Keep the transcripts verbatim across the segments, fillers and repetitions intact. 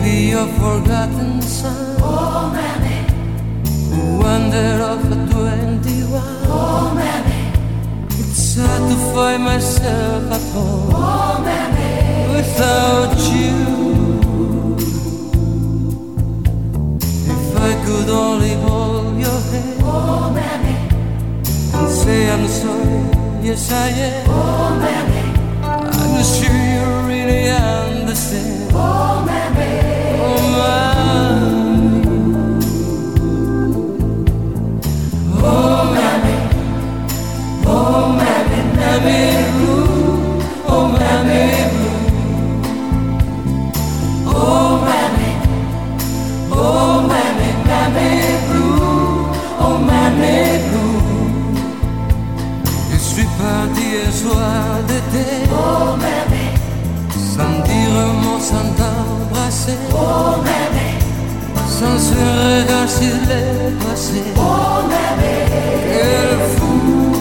your forgotten son. Oh, mammy. Who wandered off at twenty-one. Oh, mammy. It's hard to find myself at home. Oh, mammy. Without you. If I could only hold your hand. Oh, mammy. And say I'm sorry, yes I am. Oh, mammy. I'm sure you really understand. Oh, mammy. Oh, mommy. Oh, mammy. Oh, mammy, mammy blue. Oh, mammy blue. Oh, mammy. Oh, mammy, mammy blue. Oh, mammy blue. Je suis parti un soir d'été. Oh, mammy. Sans dire un mot, sans t'embrasser. Oh, mammy. Sans ce regard s'il est passé. Oh, mammy. Quel fou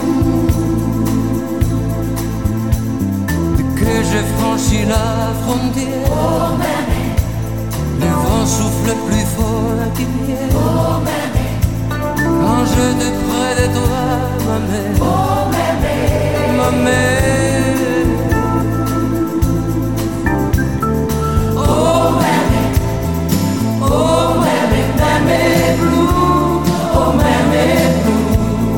que j'ai franchi la frontière. Oh, mammy. Le vent souffle plus fort qu'hier. Oh, mammy. Quand j'étais près de toi, ma mère. Oh, mammy. Ma mère. Oh, mammy. Oh, mammy, mammy blue. Oh, mammy blue.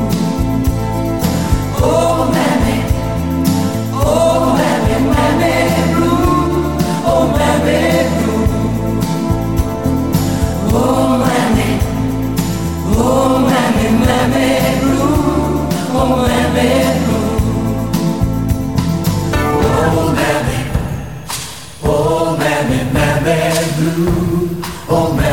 Oh, mammy. Oh, mammy, mammy blue. Oh, mammy blue. Oh, mammy. Oh, mammy, mammy blue. Oh, mammy blue. Oh, mammy. Oh, mammy, mammy blue. Oh, mammy.